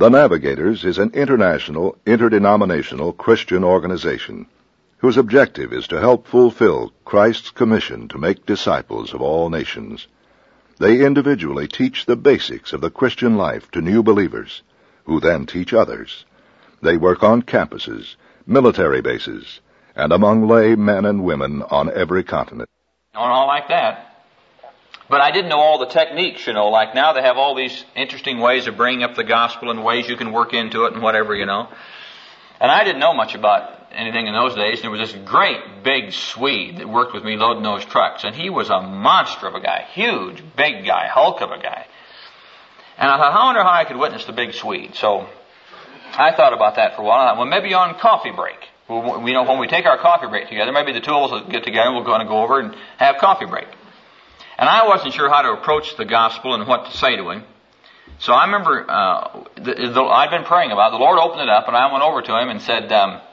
The Navigators is an international, interdenominational Christian organization whose objective is to help fulfill Christ's commission to make disciples of all nations. They individually teach the basics of the Christian life to new believers, who then teach others. They work on campuses, military bases, and among lay men and women on every continent. All like that. But I didn't know all the techniques, like now they have all these interesting ways of bringing up the gospel and ways you can work into it and whatever, And I didn't know much about anything in those days. There was this great big Swede that worked with me loading those trucks, and he was a monster of a guy, huge, big guy, hulk of a guy. And I thought, I wonder how I could witness the big Swede. So I thought about that for a while. I thought, well, maybe on coffee break. When we take our coffee break together, maybe the two of us will get together and we're going to go over and have coffee break. And I wasn't sure how to approach the gospel and what to say to him. So I remember I'd been praying about it. The Lord opened it up, and I went over to him and said,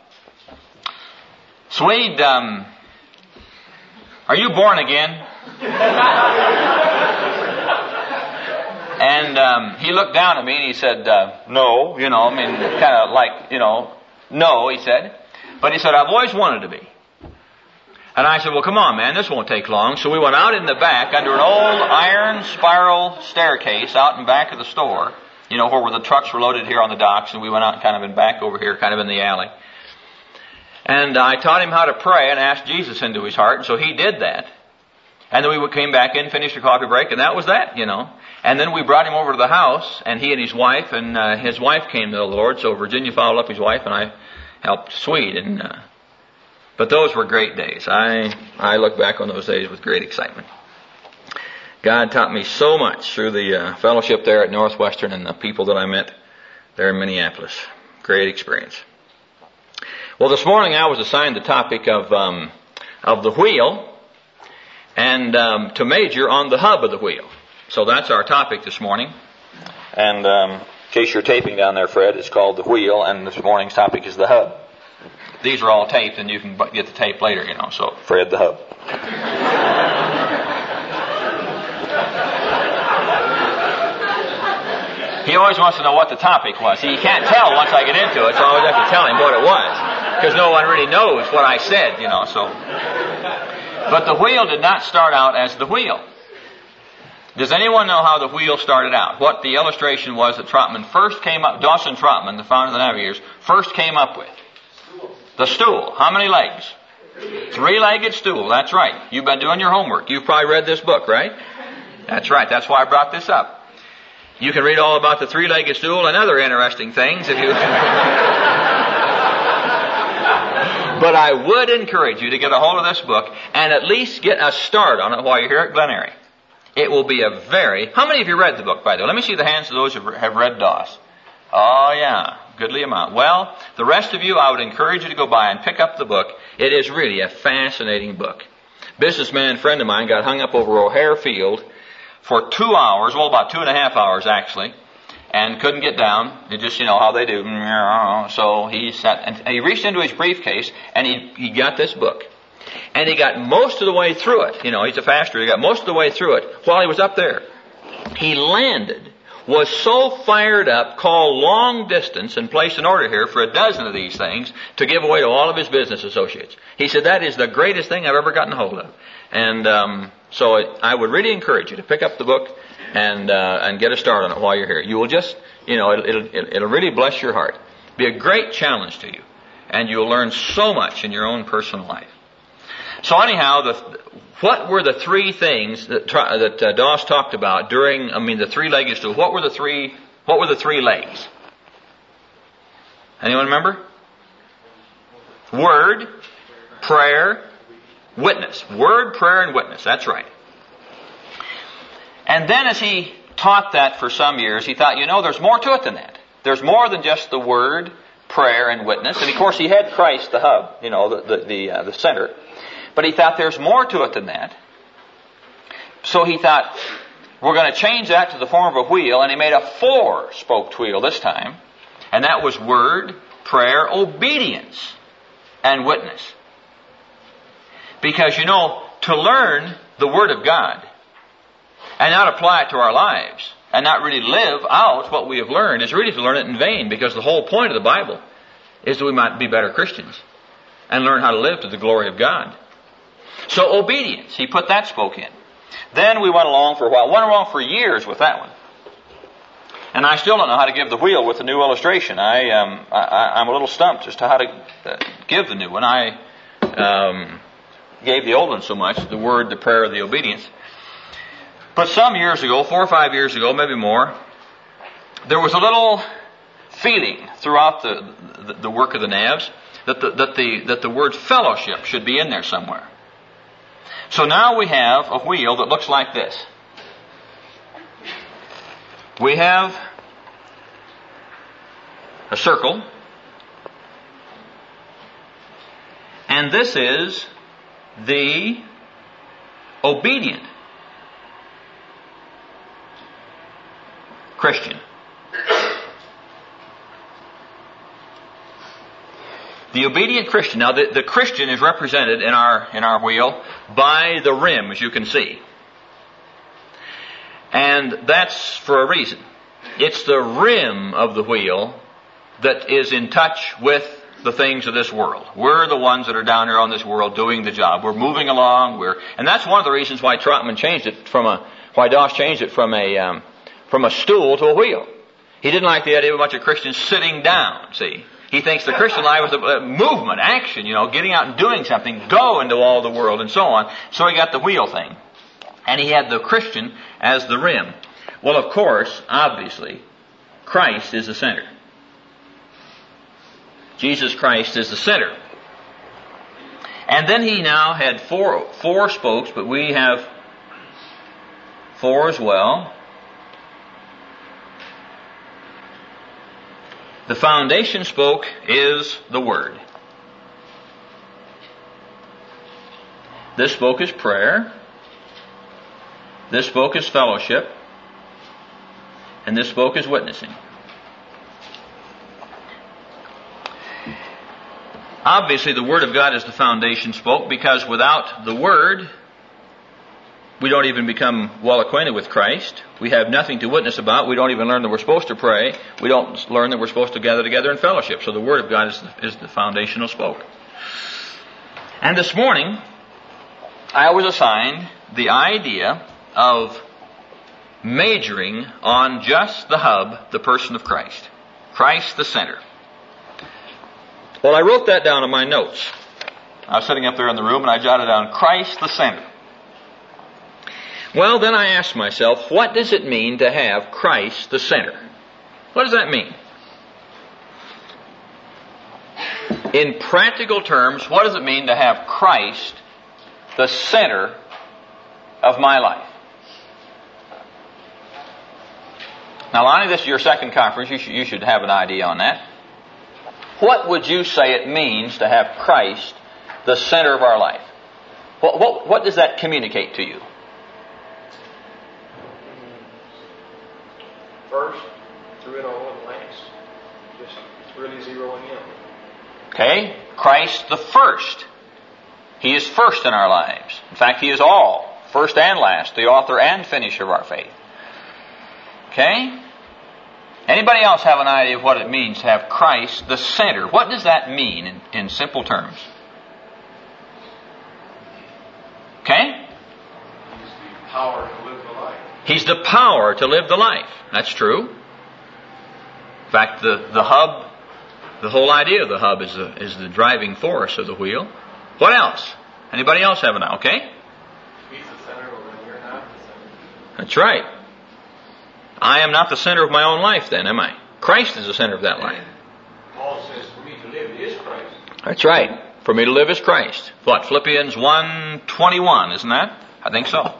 Swede, are you born again? And he looked down at me and he said, no, kind of like, no, he said. But he said, I've always wanted to be. And I said, well, come on, man, this won't take long. So we went out in the back under an old iron spiral staircase out in back of the store, where the trucks were loaded here on the docks, and we went out kind of in back over here, kind of in the alley. And I taught him how to pray and ask Jesus into his heart, and so he did that. And then we came back in, finished the coffee break, and that was that, And then we brought him over to the house, and he and his wife, and his wife came to the Lord, so Virginia followed up his wife, and I helped Swede, but those were great days. I look back on those days with great excitement. God taught me so much through the fellowship there at Northwestern and the people that I met there in Minneapolis. Great experience. Well, this morning I was assigned the topic of the wheel and to major on the hub of the wheel. So that's our topic this morning. And in case you're taping down there, Fred, it's called the wheel, and this morning's topic is the hub. These are all taped, and you can get the tape later, so Fred the hub. He always wants to know what the topic was. He can't tell once I get into it, so I always have to tell him what it was, because no one really knows what I said, so. But the wheel did not start out as the wheel. Does anyone know how the wheel started out? What the illustration was that Trotman first came up, Dawson Trotman, the founder of the Navigators, first came up with? The stool. How many legs? Three-legged stool. That's right. You've been doing your homework. You've probably read this book, right? That's right. That's why I brought this up. You can read all about the three-legged stool and other interesting things if you... But I would encourage you to get a hold of this book and at least get a start on it while you're here at Glen Eyrie. It will be a very... How many of you read the book, by the way? Let me see the hands of those who have read Doss. Oh, yeah. Goodly amount. Well, the rest of you, I would encourage you to go by and pick up the book. It is really a fascinating book. Businessman friend of mine got hung up over O'Hare Field for 2 hours, well, about 2.5 hours actually, and couldn't get down. It just, how they do. So he sat, and he reached into his briefcase, and he got this book. And he got most of the way through it. He's a faster. He got most of the way through it while he was up there. He landed, was so fired up, called long distance and placed an order here for 12 of these things to give away to all of his business associates. He said, that is the greatest thing I've ever gotten hold of. And so I would really encourage you to pick up the book and get a start on it while you're here. You will just, it'll really bless your heart. Be a great challenge to you. And you'll learn so much in your own personal life. So anyhow, what were the three things that Doss talked about during, the three-legged stool? What were the three legs? Anyone remember? Word, prayer, witness. Word, prayer, and witness. That's right. And then as he taught that for some years, he thought, there's more to it than that. There's more than just the word, prayer, and witness. And of course he had Christ, the hub, the center. But he thought there's more to it than that. So he thought, we're going to change that to the form of a wheel, and he made a 4-spoked wheel this time. And that was word, prayer, obedience, and witness. Because, to learn the Word of God and not apply it to our lives and not really live out what we have learned is really to learn it in vain, because the whole point of the Bible is that we might be better Christians and learn how to live to the glory of God. So obedience, he put that spoke in. Then we went along for a while. Went along for years with that one. And I still don't know how to give the wheel with the new illustration. I'm a little stumped as to how to give the new one. I gave the old one so much, the word, the prayer, the obedience. But some years ago, 4 or 5 years ago, maybe more, there was a little feeling throughout the work of the Navs that the word fellowship should be in there somewhere. So now we have a wheel that looks like this. We have a circle, and this is the obedient Christian. The obedient Christian. Now, the Christian is represented in our wheel by the rim, as you can see. And that's for a reason. It's the rim of the wheel that is in touch with the things of this world. We're the ones that are down here on this world doing the job. We're moving along. And that's one of the reasons why Trotman changed it why Doss changed it from a stool to a wheel. He didn't like the idea of a bunch of Christians sitting down, see. He thinks the Christian life is a movement, action, getting out and doing something, go into all the world and so on. So he got the wheel thing. And he had the Christian as the rim. Well, of course, obviously, Christ is the center. Jesus Christ is the center. And then he now had four spokes, but we have 4 as well. The foundation spoke is the Word. This spoke is prayer. This spoke is fellowship. And this spoke is witnessing. Obviously, the Word of God is the foundation spoke, because without the Word, we don't even become well acquainted with Christ. We have nothing to witness about. We don't even learn that we're supposed to pray. We don't learn that we're supposed to gather together in fellowship. So the Word of God is the foundational spoke. And this morning, I was assigned the idea of majoring on just the hub, the person of Christ. Christ the center. Well, I wrote that down in my notes. I was sitting up there in the room and I jotted down Christ the center. Well, then I asked myself, what does it mean to have Christ the center? What does that mean? In practical terms, what does it mean to have Christ the center of my life? Now, Lonnie, this is your second conference. You should have an idea on that. What would you say it means to have Christ the center of our life? What does that communicate to you? First, through it all and last. Just really zeroing in. Okay, Christ the first. He is first in our lives. In fact, He is all, first and last, the author and finisher of our faith. Okay? Anybody else have an idea of what it means to have Christ the center? What does that mean in simple terms? Okay? He's the power to live the life. He's the power to live the life. That's true. In fact, the hub, the whole idea of the hub is the driving force of the wheel. What else? Anybody else have an idea? Okay? He's the center when you're not the center. That's right. I am not the center of my own life then, am I? Christ is the center of that life. Paul says, for me to live is Christ. That's right. For me to live is Christ. What? Philippians 1:21, isn't that? I think so.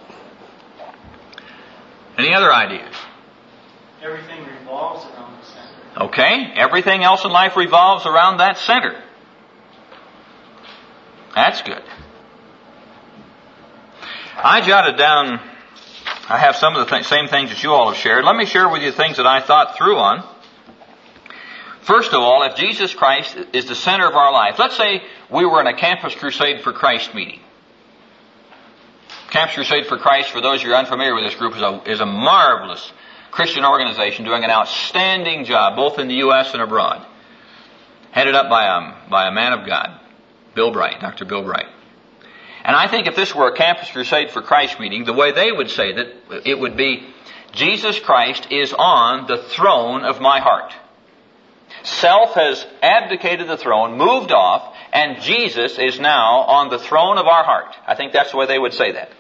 Any other ideas? Everything revolves around the center. Okay. Everything else in life revolves around that center. That's good. I jotted down, I have some of the same things that you all have shared. Let me share with you things that I thought through on. First of all, if Jesus Christ is the center of our life, let's say we were in a Campus Crusade for Christ meeting. Campus Crusade for Christ, for those of you who are unfamiliar with this group, is a marvelous Christian organization doing an outstanding job, both in the U.S. and abroad, headed up by a man of God, Bill Bright, Dr. Bill Bright. And I think if this were a Campus Crusade for Christ meeting, the way they would say that, it would be, Jesus Christ is on the throne of my heart. Self has abdicated the throne, moved off, and Jesus is now on the throne of our heart. I think that's the way they would say that.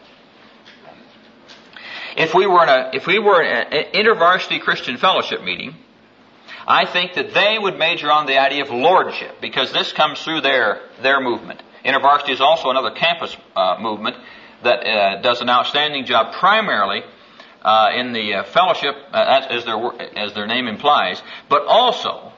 If we were in an InterVarsity Christian Fellowship meeting, I think that they would major on the idea of lordship, because this comes through their movement. InterVarsity is also another campus movement that does an outstanding job primarily in the fellowship, as their name implies, but also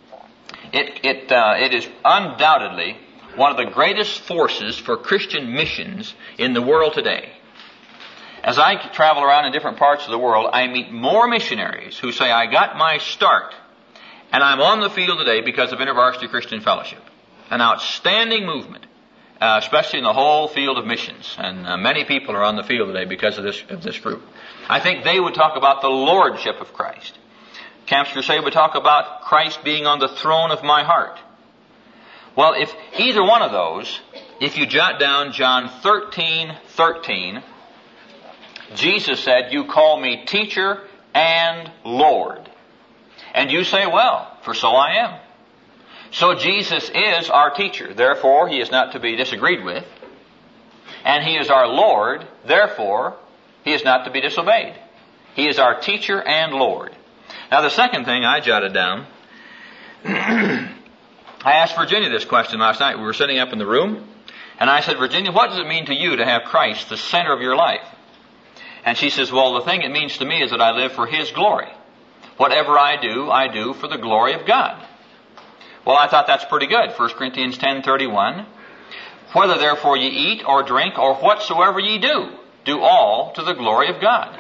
it is undoubtedly one of the greatest forces for Christian missions in the world today. As I travel around in different parts of the world, I meet more missionaries who say, I got my start, and I'm on the field today because of InterVarsity Christian Fellowship. An outstanding movement, especially in the whole field of missions. And many people are on the field today because of this group. I think they would talk about the lordship of Christ. Campus Crusade would talk about Christ being on the throne of my heart. Well, if either one of those, if you jot down John 13:13, Jesus said, you call me teacher and Lord. And you say, well, for so I am. So Jesus is our teacher. Therefore, he is not to be disagreed with. And he is our Lord. Therefore, he is not to be disobeyed. He is our teacher and Lord. Now, the second thing I jotted down, I asked Virginia this question last night. We were sitting up in the room. And I said, Virginia, what does it mean to you to have Christ the center of your life? And she says, well, the thing it means to me is that I live for his glory. Whatever I do for the glory of God. Well, I thought that's pretty good. 1 Corinthians 10:31. Whether therefore ye eat or drink or whatsoever ye do all to the glory of God.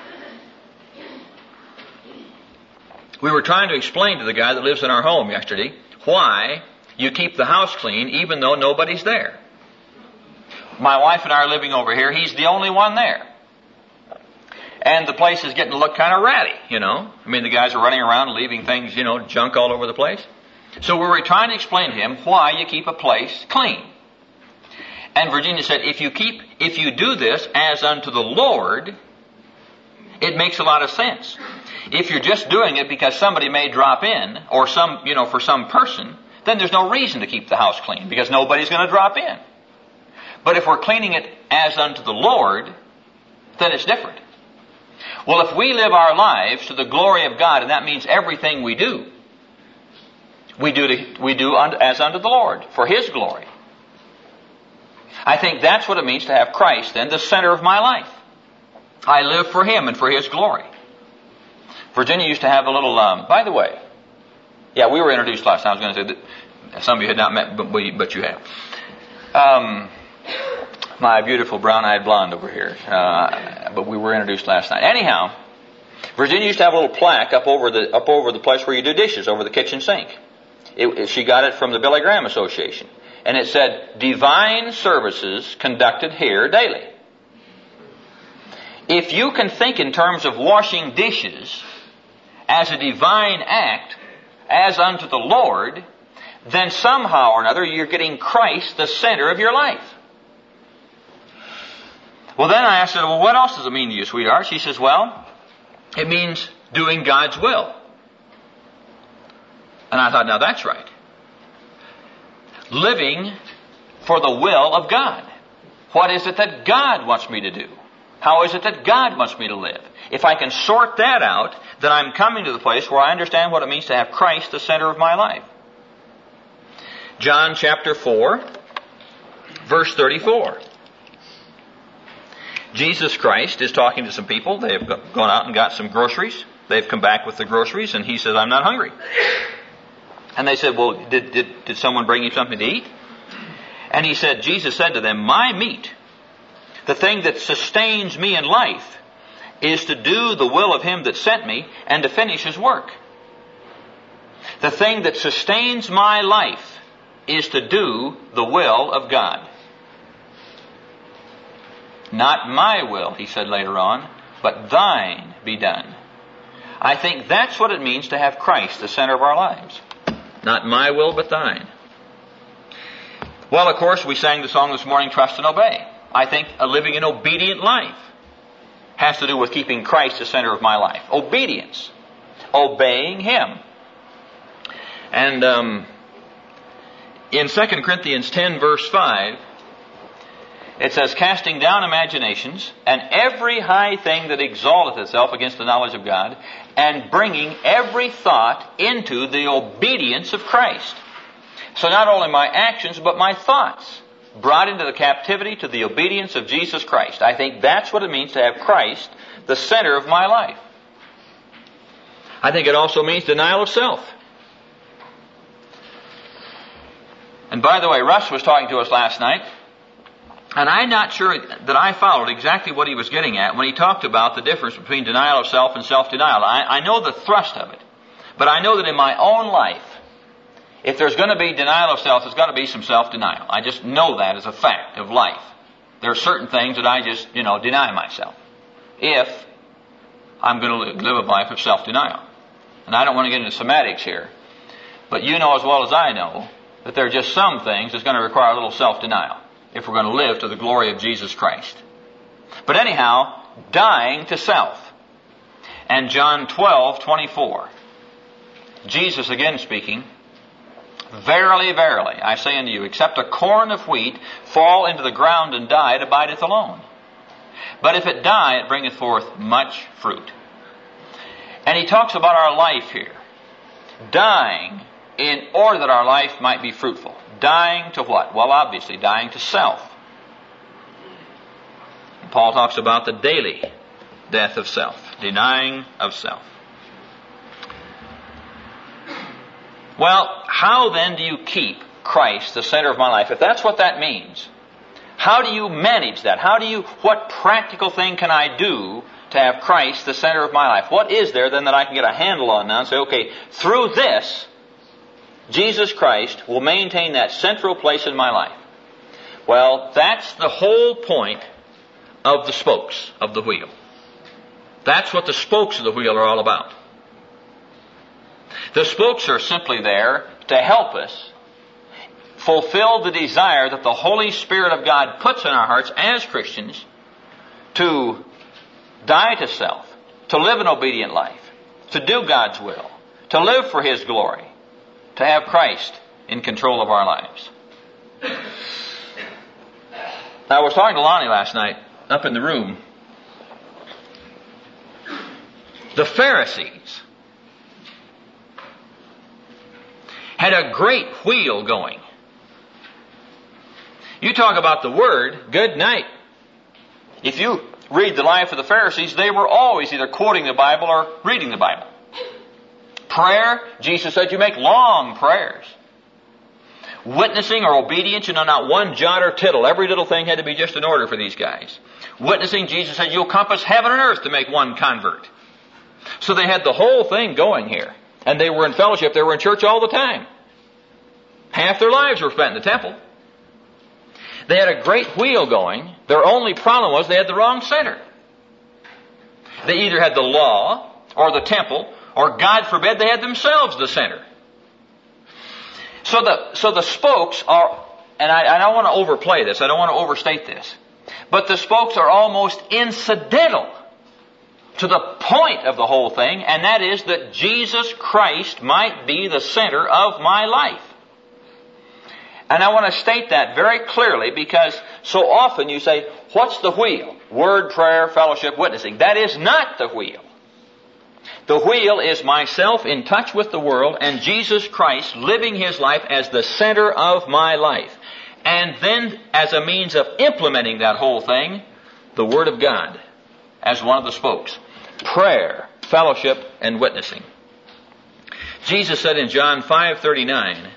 We were trying to explain to the guy that lives in our home yesterday why you keep the house clean even though nobody's there. My wife and I are living over here. He's the only one there. And the place is getting to look kind of ratty, you know. I mean, the guys are running around leaving things, junk all over the place. So we were trying to explain to him why you keep a place clean. And Virginia said, if you do this as unto the Lord, it makes a lot of sense. If you're just doing it because somebody may drop in, or for some person, then there's no reason to keep the house clean, because nobody's going to drop in. But if we're cleaning it as unto the Lord, then it's different. Well, if we live our lives to the glory of God, and that means everything we do as unto the Lord, for his glory. I think that's what it means to have Christ, then, the center of my life. I live for him and for his glory. Virginia used to have a little, by the way, yeah, we were introduced last time. I was going to say that some of you had not met, but you have. My beautiful brown-eyed blonde over here. But we were introduced last night. Anyhow, Virginia used to have a little plaque up over the place where you do dishes, over the kitchen sink. She got it from the Billy Graham Association. And it said, divine services conducted here daily. If you can think in terms of washing dishes as a divine act, as unto the Lord, then somehow or another you're getting Christ the center of your life. Well, then I asked her, well, what else does it mean to you, sweetheart? She says, well, it means doing God's will. And I thought, now that's right. Living for the will of God. What is it that God wants me to do? How is it that God wants me to live? If I can sort that out, then I'm coming to the place where I understand what it means to have Christ the center of my life. John chapter 4, verse 34. Jesus Christ is talking to some people. They have gone out and got some groceries. They've come back with the groceries, and he says, I'm not hungry. And they said, well, did someone bring you something to eat? And Jesus said to them, my meat, the thing that sustains me in life, is to do the will of him that sent me and to finish his work. The thing that sustains my life is to do the will of God. Not my will, he said later on, but thine be done. I think that's what it means to have Christ the center of our lives. Not my will, but thine. Well, of course, we sang the song this morning, Trust and Obey. I think living an obedient life has to do with keeping Christ the center of my life. Obedience. Obeying Him. And in 2 Corinthians 10, verse 5, it says, casting down imaginations and every high thing that exalteth itself against the knowledge of God, and bringing every thought into the obedience of Christ. So not only my actions, but my thoughts brought into the captivity to the obedience of Jesus Christ. I think that's what it means to have Christ the center of my life. I think it also means denial of self. And by the way, Russ was talking to us last night, and I'm not sure that I followed exactly what he was getting at when he talked about the difference between denial of self and self-denial. I know the thrust of it, but I know that in my own life, if there's going to be denial of self, there's got to be some self-denial. I just know that as a fact of life. There are certain things that I just, deny myself if I'm going to live a life of self-denial. And I don't want to get into semantics here, but you know as well as I know that there are just some things that's going to require a little self-denial if we're going to live to the glory of Jesus Christ. But anyhow, dying to self. And John 12:24, Jesus again speaking, verily, verily, I say unto you, except a corn of wheat fall into the ground and die, it abideth alone. But if it die, it bringeth forth much fruit. And he talks about our life here. Dying in order that our life might be fruitful. Dying to what? Well, obviously, dying to self. And Paul talks about the daily death of self. Denying of self. Well, how then do you keep Christ the center of my life? If that's what that means, how do you manage that? What practical thing can I do to have Christ the center of my life? What is there then that I can get a handle on now and say, okay, through this, Jesus Christ will maintain that central place in my life? Well, that's the whole point of the spokes of the wheel. That's what the spokes of the wheel are all about. The spokes are simply there to help us fulfill the desire that the Holy Spirit of God puts in our hearts as Christians to die to self, to live an obedient life, to do God's will, to live for His glory, to have Christ in control of our lives. Now, I was talking to Lonnie last night up in the room. The Pharisees had a great wheel going. You talk about the Word, good night. If you read the life of the Pharisees, they were always either quoting the Bible or reading the Bible. Prayer, Jesus said you make long prayers. Witnessing or obedience, not one jot or tittle. Every little thing had to be just in order for these guys. Witnessing, Jesus said you'll compass heaven and earth to make one convert. So they had the whole thing going here. And they were in fellowship. They were in church all the time. Half their lives were spent in the temple. They had a great wheel going. Their only problem was they had the wrong center. They either had the law or the temple, or God forbid they had themselves the center. So the spokes are, and I don't want to overplay this, I don't want to overstate this, but the spokes are almost incidental to the point of the whole thing, and that is that Jesus Christ might be the center of my life. And I want to state that very clearly because so often you say, what's the wheel? Word, prayer, fellowship, witnessing. That is not the wheel. The wheel is myself in touch with the world and Jesus Christ living His life as the center of my life. And then as a means of implementing that whole thing, the Word of God as one of the spokes. Prayer, fellowship, and witnessing. Jesus said in John 5:39,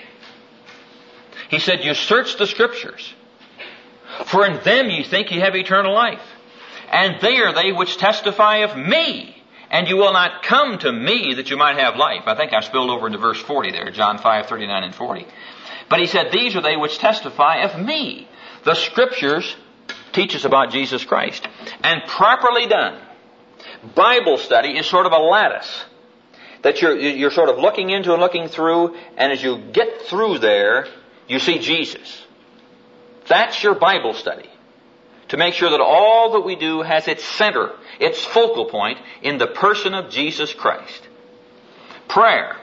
He said, you search the Scriptures, for in them ye think ye have eternal life. And they are they which testify of me. And you will not come to me that you might have life. I think I spilled over into verse 40 there, John 5:39 and 40. But He said, these are they which testify of me. The Scriptures teach us about Jesus Christ. And properly done, Bible study is sort of a lattice that you're sort of looking into and looking through, and as you get through there, you see Jesus. That's your Bible study. To make sure that all that we do has its center, its focal point in the person of Jesus Christ. Prayer.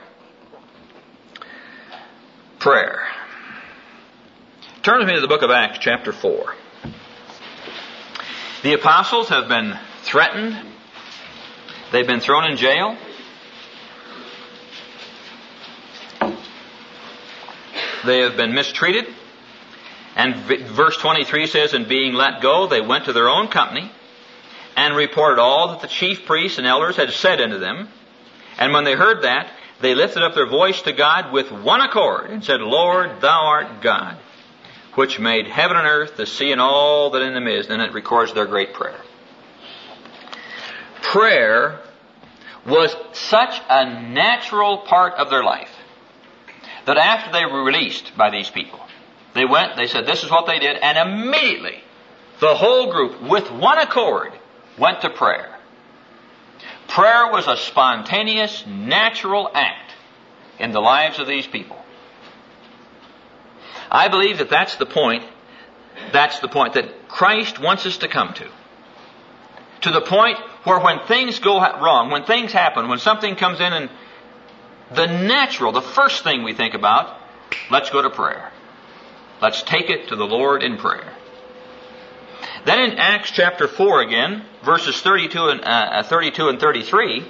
Prayer. Turn with me to the book of Acts, chapter 4. The apostles have been threatened. They've been thrown in jail. They have been mistreated. And verse 23 says, and being let go, they went to their own company and reported all that the chief priests and elders had said unto them. And when they heard that, they lifted up their voice to God with one accord and said, Lord, thou art God, which made heaven and earth, the sea, and all that in them is. And it records their great prayer. Prayer was such a natural part of their life that after they were released by these people, they went, they said this is what they did, and immediately the whole group with one accord went to prayer. Prayer was a spontaneous, natural act in the lives of these people. I believe that that's the point that Christ wants us to come to. To the point where when things go wrong, when things happen, when something comes in and the first thing we think about, let's go to prayer. Let's take it to the Lord in prayer. Then in Acts chapter 4 again, verses 32 and 33,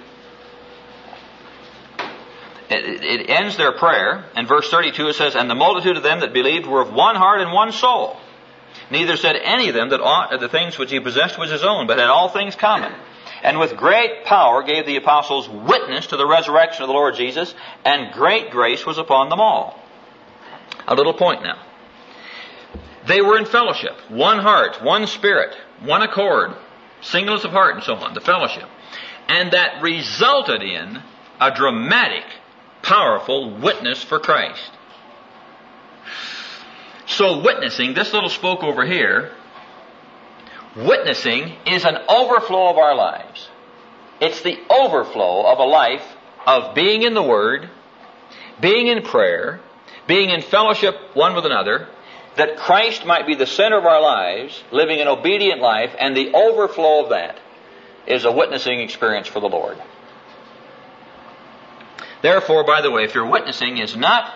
it ends their prayer. In verse 32 it says, and the multitude of them that believed were of one heart and one soul. Neither said any of them that aught of the things which he possessed was his own, but had all things common. And with great power gave the apostles witness to the resurrection of the Lord Jesus, and great grace was upon them all. A little point now. They were in fellowship, one heart, one spirit, one accord, singleness of heart and so on, the fellowship. And that resulted in a dramatic, powerful witness for Christ. So witnessing, this little spoke over here, witnessing is an overflow of our lives. It's the overflow of a life of being in the Word, being in prayer, being in fellowship one with another, that Christ might be the center of our lives, living an obedient life, and the overflow of that is a witnessing experience for the Lord. Therefore, by the way, if your witnessing is not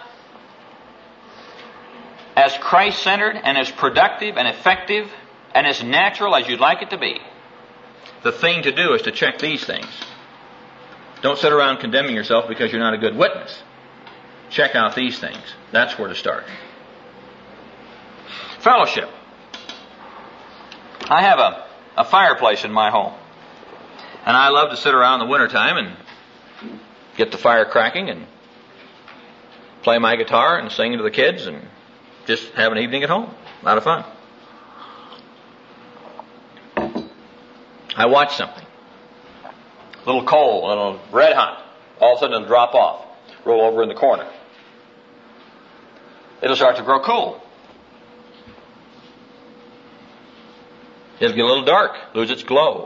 as Christ-centered and as productive and effective and as natural as you'd like it to be, the thing to do is to check these things. Don't sit around condemning yourself because you're not a good witness. Check out these things. That's where to start. Fellowship. I have a fireplace in my home. And I love to sit around in the wintertime and get the fire cracking and play my guitar and sing to the kids and just have an evening at home. A lot of fun. I watch something. A little coal, a little red hot. All of a sudden it'll drop off. Roll over in the corner. It'll start to grow cool. It'll get a little dark, lose its glow.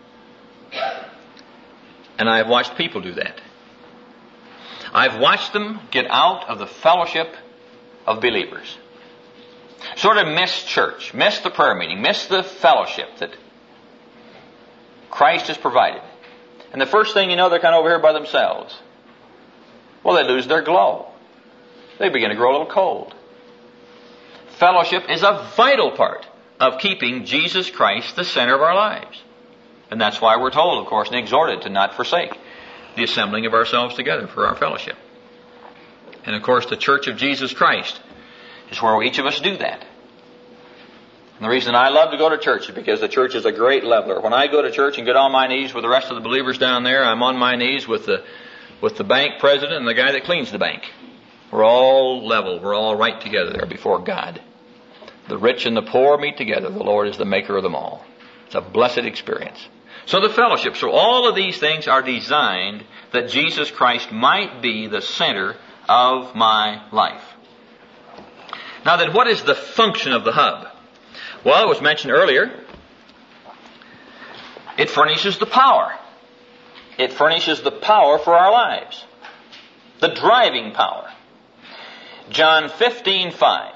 And I've watched people do that. I've watched them get out of the fellowship of believers. Sort of miss church, miss the prayer meeting, miss the fellowship that Christ has provided. And the first thing you know, they're kind of over here by themselves. Well, they lose their glow. They begin to grow a little cold. Fellowship is a vital part of keeping Jesus Christ the center of our lives. And that's why we're told, of course, and exhorted to not forsake the assembling of ourselves together for our fellowship. And of course, the church of Jesus Christ is where each of us do that. And the reason I love to go to church is because the church is a great leveler. When I go to church and get on my knees with the rest of the believers down there, I'm on my knees with the bank president and the guy that cleans the bank. We're all level. We're all right together there before God. The rich and the poor meet together. The Lord is the maker of them all. It's a blessed experience. So the fellowship. So all of these things are designed that Jesus Christ might be the center of my life. Now then, what is the function of the hub? Well, it was mentioned earlier It furnishes the power. It furnishes the power for our lives. The driving power. John 15:5.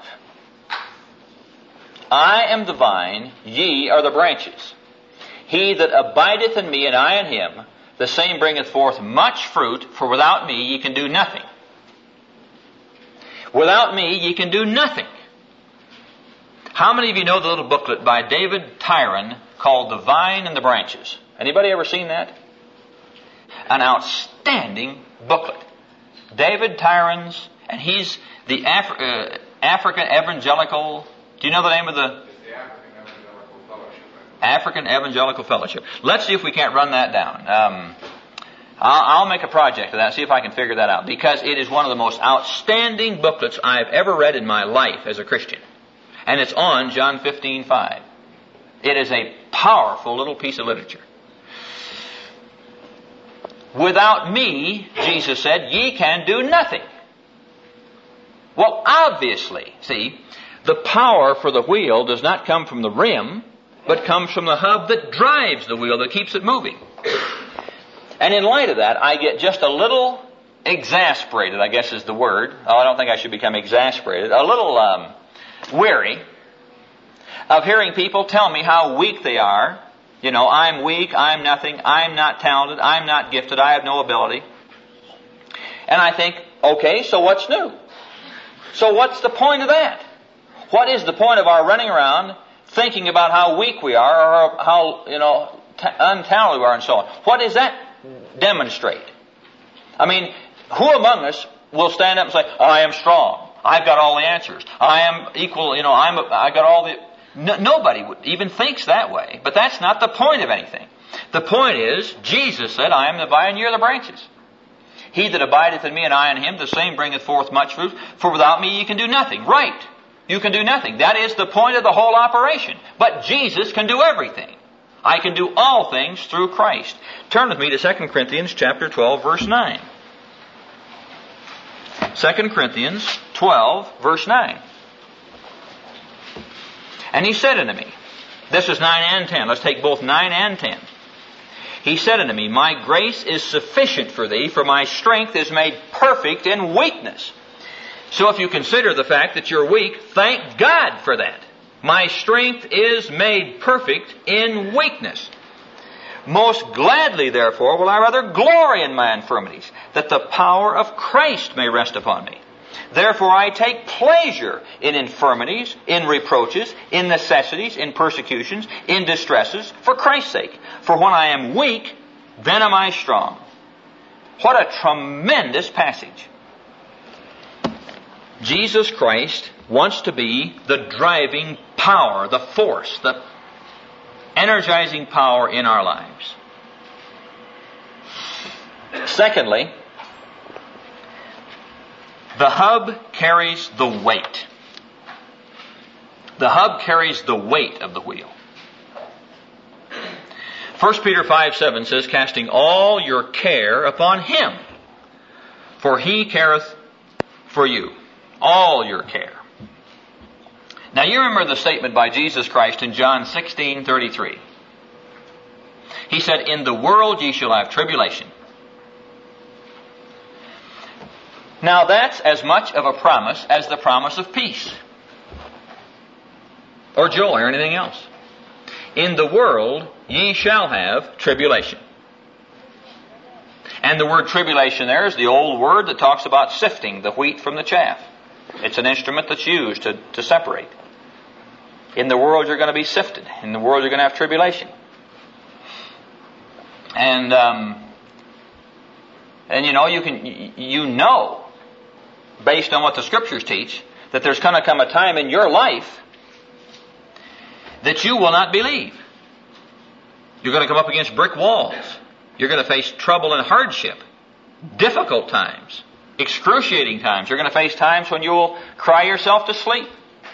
I am the vine, ye are the branches. He that abideth in me, and I in him, the same bringeth forth much fruit, for without me ye can do nothing. Without me ye can do nothing. How many of you know the little booklet by David Tyron called The Vine and the Branches? Anybody ever seen that? An outstanding booklet. David Tyron's, and he's the African Evangelical. Do you know the name of the? It's the African Evangelical Fellowship. African Evangelical Fellowship. Let's see if we can't run that down. I'll make a project of that, see if I can figure that out, because it is one of the most outstanding booklets I've ever read in my life as a Christian. And it's on John 15:5. It is a powerful little piece of literature. Without me, Jesus said, ye can do nothing. Well, obviously, see, the power for the wheel does not come from the rim, but comes from the hub that drives the wheel, that keeps it moving. And in light of that, I get just a little exasperated, I guess is the word. Oh, I don't think I should become exasperated. A little weary of hearing people tell me how weak they are. You know, I'm weak, I'm nothing, I'm not talented, I'm not gifted, I have no ability. And I think, okay, so what's new? So what's the point of that? What is the point of our running around thinking about how weak we are, or how, untalented we are, and so on? What does that demonstrate? I mean, who among us will stand up and say, I am strong, I've got all the answers, I am equal, I got all the... Nobody even thinks that way. But that's not the point of anything. The point is, Jesus said, I am the vine, ye are the branches. He that abideth in me, and I in him, the same bringeth forth much fruit. For without me ye can do nothing. Right. You can do nothing. That is the point of the whole operation. But Jesus can do everything. I can do all things through Christ. Turn with me to 2 Corinthians chapter 12, verse 9. 2 Corinthians 12, verse 9. And he said unto me, this is 9 and 10. Let's take both 9 and 10. He said unto me, my grace is sufficient for thee, for my strength is made perfect in weakness. So if you consider the fact that you're weak, thank God for that. My strength is made perfect in weakness. Most gladly, therefore, will I rather glory in my infirmities, that the power of Christ may rest upon me. Therefore I take pleasure in infirmities, in reproaches, in necessities, in persecutions, in distresses, for Christ's sake. For when I am weak, then am I strong. What a tremendous passage. Jesus Christ wants to be the driving power, the force, the energizing power in our lives. Secondly, the hub carries the weight. The hub carries the weight of the wheel. 1 Peter 5:7 says, casting all your care upon him, for he careth for you. All your care. Now you remember the statement by Jesus Christ in John 16:33. He said, in the world ye shall have tribulation. Now that's as much of a promise as the promise of peace, or joy, or anything else. In the world ye shall have tribulation. And the word tribulation there is the old word that talks about sifting the wheat from the chaff. It's an instrument that's used to separate. In the world you're going to be sifted. In the world you're going to have tribulation. And you know, based on what the Scriptures teach, that there's going to come a time in your life that you will not believe. You're going to come up against brick walls. You're going to face trouble and hardship, difficult times, excruciating times. You're going to face times when you will cry yourself to sleep.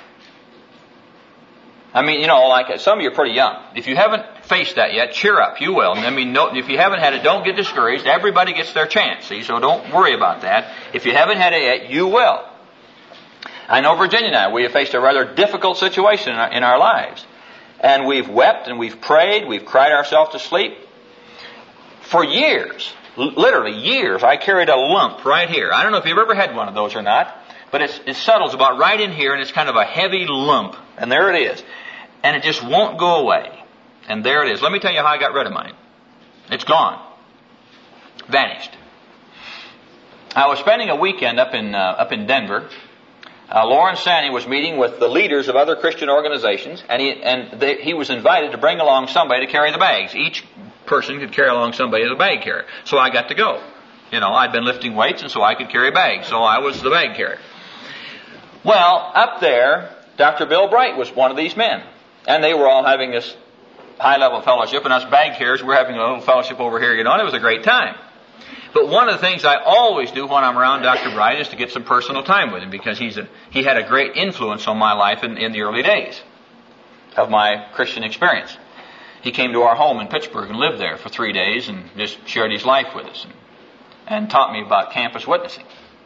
I mean, like some of you are pretty young. If you haven't faced that yet, cheer up. You will. If you haven't had it, don't get discouraged. Everybody gets their chance, see? So don't worry about that. If you haven't had it yet, you will. I know Virginia and I, we have faced a rather difficult situation in our lives. And we've wept and we've prayed, we've cried ourselves to sleep. For years, literally years, I carried a lump right here. I don't know if you've ever had one of those or not, but it settles about right in here, and it's kind of a heavy lump. And there it is. And it just won't go away. And there it is. Let me tell you how I got rid of mine. It's gone. Vanished. I was spending a weekend up in Denver. Lawrence Sanny was meeting with the leaders of other Christian organizations, and he was invited to bring along somebody to carry the bags. Each person could carry along somebody as a bag carrier. So I got to go. You know, I'd been lifting weights, and so I could carry bags. So I was the bag carrier. Well, up there, Dr. Bill Bright was one of these men. And they were all having this high-level fellowship, and us bag carriers were having a little fellowship over here, you know, and it was a great time. But one of the things I always do when I'm around Dr. Bright is to get some personal time with him, because he had a great influence on my life in the early days of my Christian experience. He came to our home in Pittsburgh and lived there for 3 days and just shared his life with us and taught me about campus witnessing.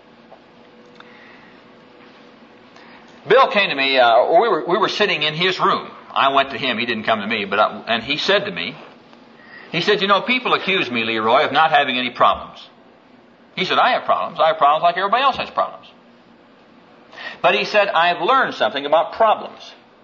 Bill came to me, we were sitting in his room. I went to him, he didn't come to me, and he said to me, he said, you know, people accuse me, Leroy, of not having any problems. He said, I have problems. I have problems like everybody else has problems. But he said, I've learned something about problems.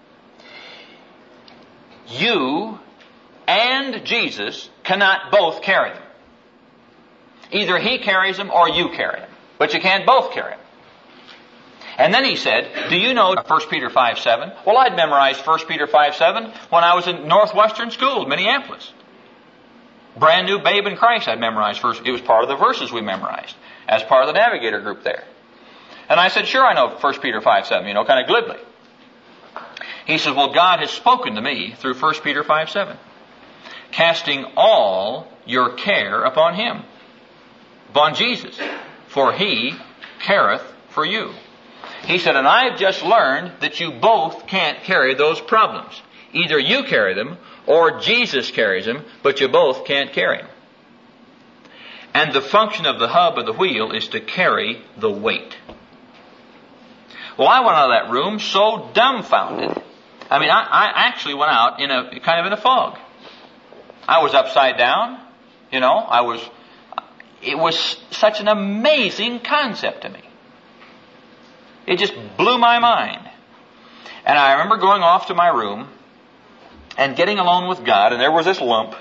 You and Jesus cannot both carry them. Either he carries them or you carry them. But you can't both carry them. And then he said, do you know 1 Peter 5:7? Well, I'd memorized 1 Peter 5:7 when I was in Northwestern School, Minneapolis. Brand new babe in Christ, I'd memorized first. It was part of the verses we memorized as part of the Navigator group there. And I said, sure, I know 1 Peter 5:7, you know, kind of glibly. He said, well, God has spoken to me through 1 Peter 5:7. Casting all your care upon him, upon Jesus, for he careth for you. He said, and I have just learned that you both can't carry those problems. Either you carry them or Jesus carries them, but you both can't carry them. And the function of the hub of the wheel is to carry the weight. Well, I went out of that room so dumbfounded. I mean, I actually went out in a fog. I was upside down, you know, it was such an amazing concept to me. It just blew my mind. And I remember going off to my room and getting alone with God, and there was this lump.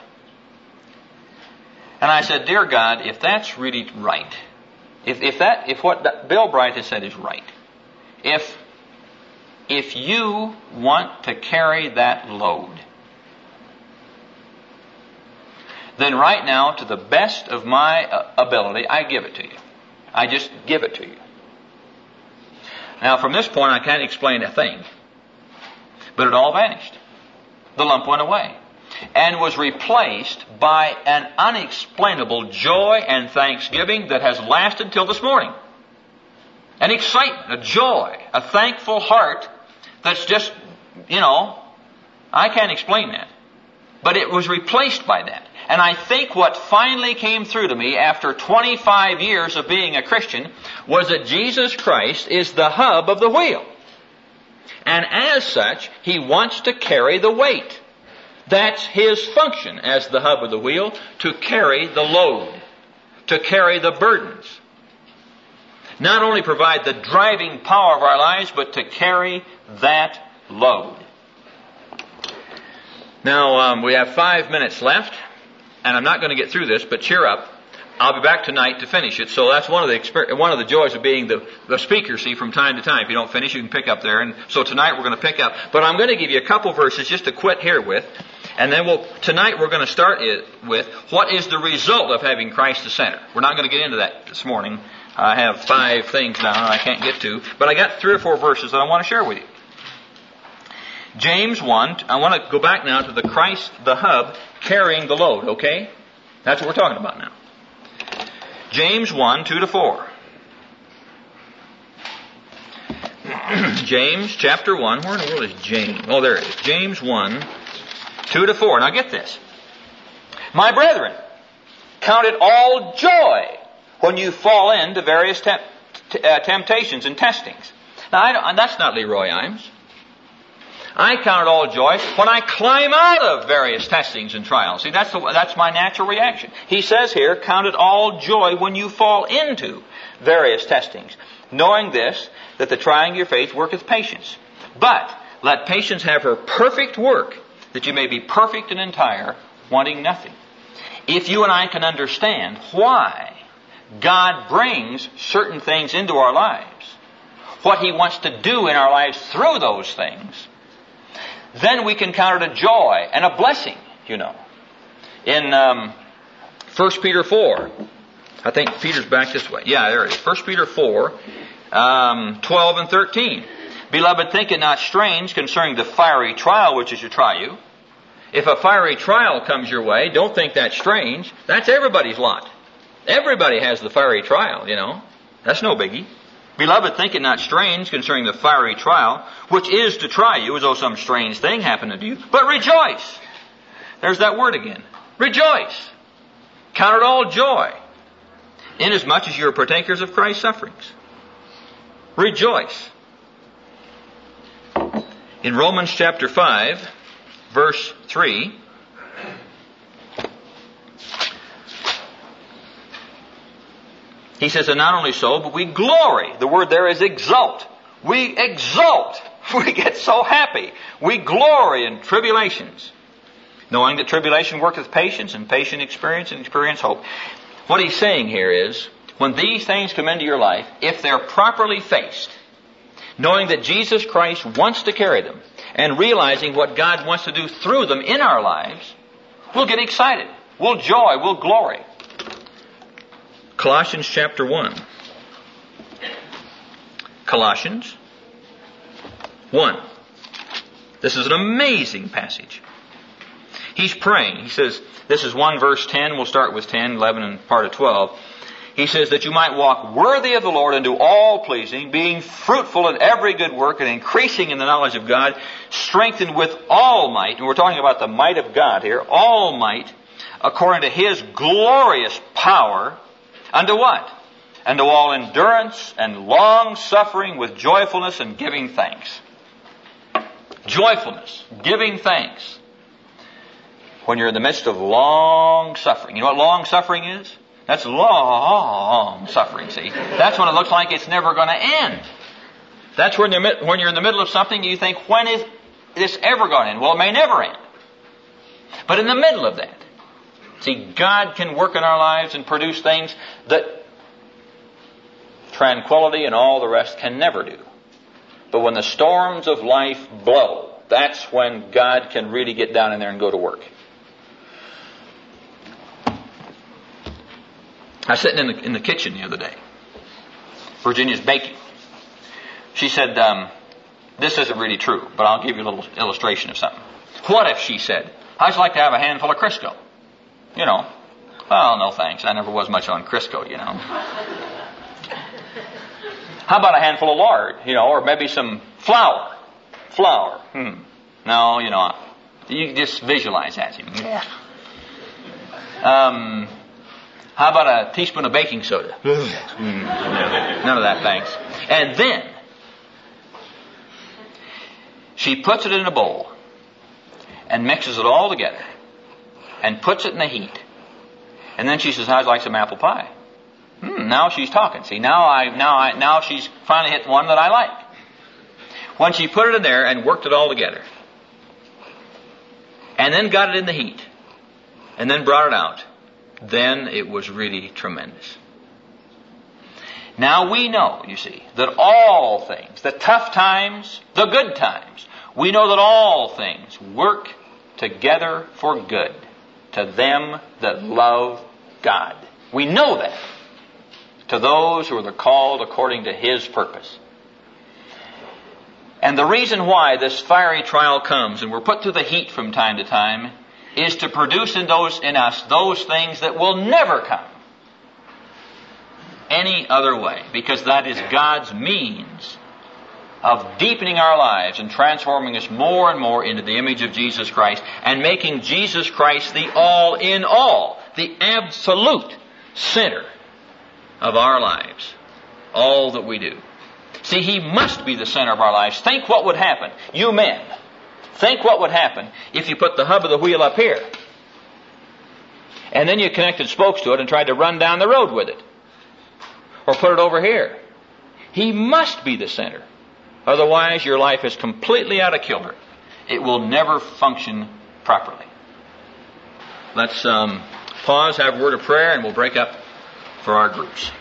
And I said, dear God, if that's really right, if what Bill Bright has said is right, if you want to carry that load, then right now, to the best of my ability, I give it to you. I just give it to you. Now, from this point, I can't explain a thing. But it all vanished. The lump went away and was replaced by an unexplainable joy and thanksgiving that has lasted till this morning. An excitement, a joy, a thankful heart that's just, you know, I can't explain that. But it was replaced by that. And I think what finally came through to me after 25 years of being a Christian was that Jesus Christ is the hub of the wheel. And as such, he wants to carry the weight. That's his function as the hub of the wheel, to carry the load, to carry the burdens. Not only provide the driving power of our lives, but to carry that load. Now, we have 5 minutes left, and I'm not going to get through this, but cheer up. I'll be back tonight to finish it. So that's one of the joys of being the speaker, see, from time to time. If you don't finish, you can pick up there. And so tonight we're going to pick up. But I'm going to give you a couple verses just to quit here with. And then tonight we're going to start it with what is the result of having Christ the center. We're not going to get into that this morning. I have 5 things now I can't get to. But I got 3 or 4 verses that I want to share with you. James 1, I want to go back now to the Christ, the hub, carrying the load, okay? That's what we're talking about now. James 1, 2-4. James chapter 1, where in the world is James? Oh, there it is. James 1, 2-4. Now get this. My brethren, count it all joy when you fall into various temptations and testings. Now, that's not Leroy Imes. I count it all joy when I climb out of various testings and trials. See, that's my natural reaction. He says here, count it all joy when you fall into various testings, knowing this, that the trying of your faith worketh patience. But let patience have her perfect work, that you may be perfect and entire, wanting nothing. If you and I can understand why God brings certain things into our lives, what He wants to do in our lives through those things, then we can count it a joy and a blessing, you know. In 1 Peter 4, I think Peter's back this way. Yeah, there it is. 1 Peter 4, 12 and 13. Beloved, think it not strange concerning the fiery trial which is to try you. If a fiery trial comes your way, don't think that's strange. That's everybody's lot. Everybody has the fiery trial, you know. That's no biggie. Beloved, think it not strange concerning the fiery trial, which is to try you, as though some strange thing happened unto you. But rejoice. There's that word again. Rejoice. Count it all joy, inasmuch as you are partakers of Christ's sufferings. Rejoice. In Romans chapter 5, verse 3, he says, and not only so, but we glory. The word there is exult. We exult. We get so happy. We glory in tribulations, knowing that tribulation worketh patience, and patient experience, and experience hope. What he's saying here is, when these things come into your life, if they're properly faced, knowing that Jesus Christ wants to carry them, and realizing what God wants to do through them in our lives, we'll get excited. We'll joy. We'll glory. Colossians chapter 1. Colossians 1. This is an amazing passage. He's praying. He says, this is 1 verse 10. We'll start with 10, 11, and part of 12. He says that you might walk worthy of the Lord and do all pleasing, being fruitful in every good work and increasing in the knowledge of God, strengthened with all might, and we're talking about the might of God here, all might, according to His glorious power, unto what? Unto all endurance and long suffering with joyfulness and giving thanks. Joyfulness, giving thanks. When you're in the midst of long suffering. You know what long suffering is? That's long suffering, see. That's when it looks like it's never going to end. That's when you're in the middle of something, you think, when is this ever going to end? Well, it may never end. But in the middle of that, see, God can work in our lives and produce things that tranquility and all the rest can never do. But when the storms of life blow, that's when God can really get down in there and go to work. I was sitting in the kitchen the other day. Virginia's baking. She said, this isn't really true, but I'll give you a little illustration of something. What if, she said, I'd like to have a handful of Crisco? You know. Well, no thanks. I never was much on Crisco, you know. How about a handful of lard, you know, or maybe some flour? Flour. No, you know, you just visualize that. Yeah. How about a teaspoon of baking soda? None of that, thanks. And then, she puts it in a bowl and mixes it all together and puts it in the heat. And then she says, I'd like some apple pie. Now she's talking. See, now she's finally hit one that I like. When she put it in there and worked it all together, and then got it in the heat, and then brought it out, then it was really tremendous. Now we know, you see, that all things, the tough times, the good times, we know that all things work together for good to them that love God. We know that. To those who are called according to His purpose. And the reason why this fiery trial comes, and we're put through the heat from time to time, is to produce in us those things that will never come any other way. Because that is God's means of deepening our lives and transforming us more and more into the image of Jesus Christ and making Jesus Christ the all in all, the absolute center of our lives. All that we do. See, He must be the center of our lives. Think what would happen. You men, Think what would happen if you put the hub of the wheel up here, and then you connected spokes to it and tried to run down the road with it, or put it over here. He must be the center. Otherwise, your life is completely out of kilter. It will never function properly. Let's pause, have a word of prayer, and we'll break up for our groups.